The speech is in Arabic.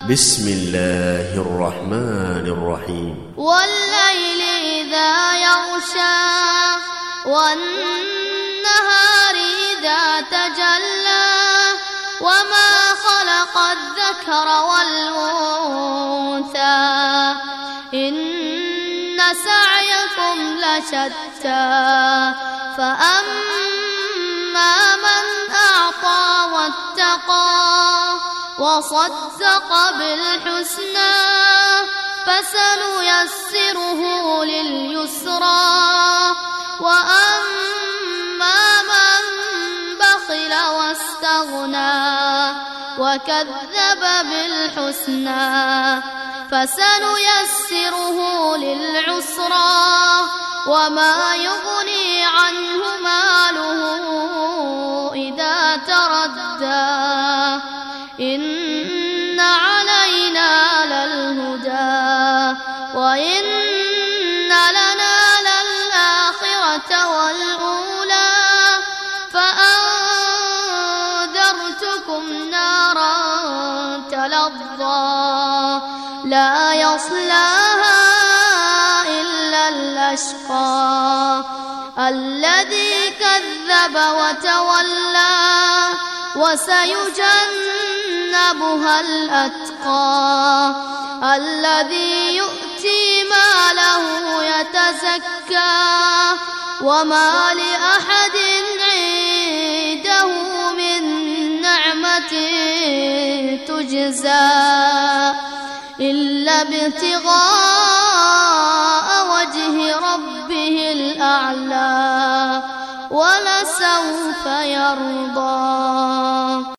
بسم الله الرحمن الرحيم. والليل إذا يغشى والنهار إذا تجلى وما خلق الذكر والأنثى إن سعيكم لشتى فأما من أعطى واتقى وصدق بالحسنى فسنيسره لليسرى وأما من بخل واستغنى وكذب بالحسنى فسنيسره للعسرى وما يغني عنه ماله إذا تردى إن علينا للهدى وإن لنا للآخرة والأولى فأنذرتكم نارا تلظى لا يصلاها إلا الأشقى الذي كذب وتولى وسيجنبها الأتقى الذي يؤتي ماله يتزكى وما لأحد عنده من نعمة تجزى إلا ابتغاء وجه ربه الأعلى ولسوف يرضى.